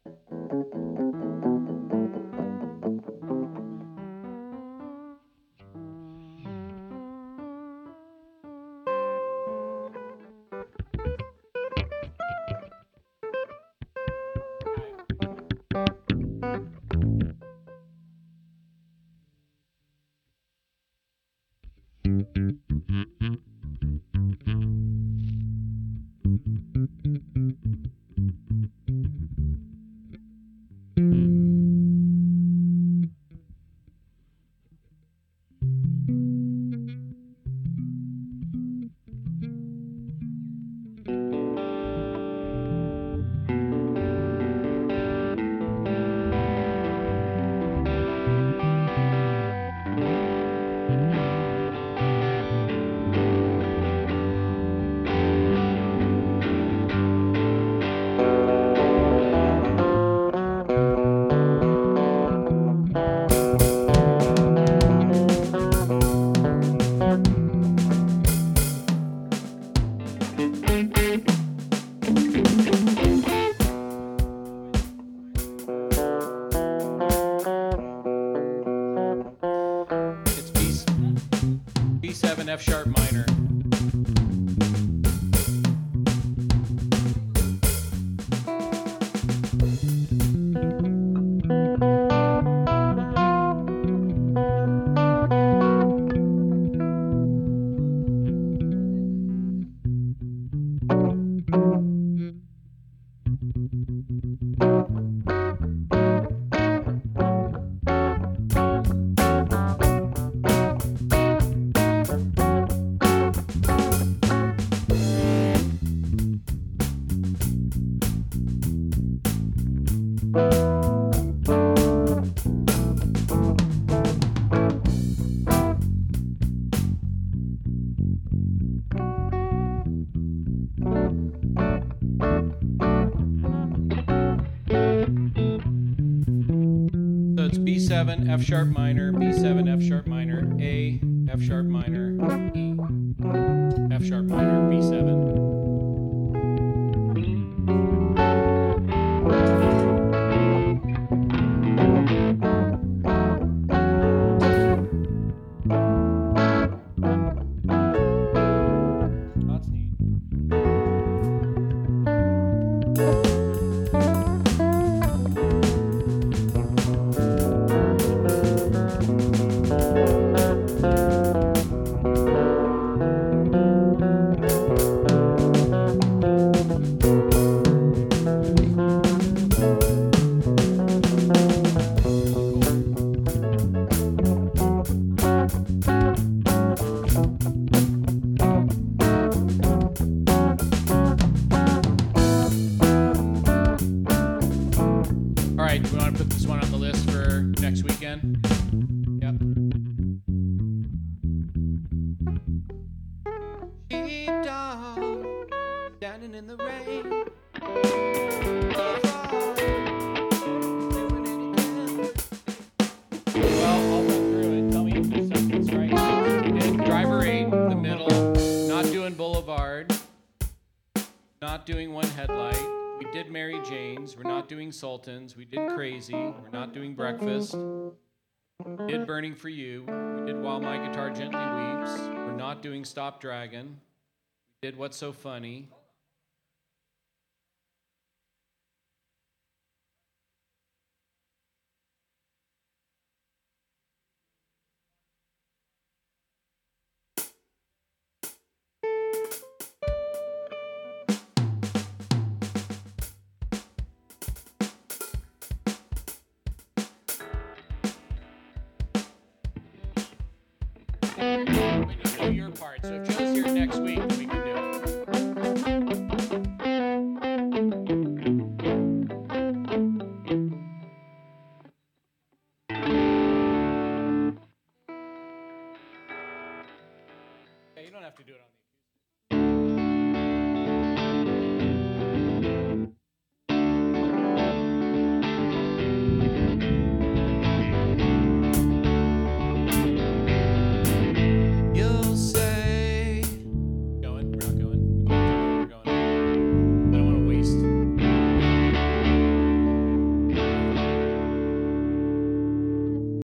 It's B7 F sharp minor. So it's B7 F sharp minor, B7 F sharp minor, A F sharp minor, E F sharp minor, B7. That's neat. All right, do we want to put this one on the list for next weekend? Yep. Sheepdog, standing in the rain. Well, I'll run through it. Tell me if there's something striking. We did Driver 8, the middle, not doing Boulevard, not doing One Headlight. We did Mary Jane's. We're not doing Sultans. We did Crazy. We're not doing Breakfast. We did Burning for You. We did While My Guitar Gently Weeps. We're not doing Stop Dragon. We did What's So Funny.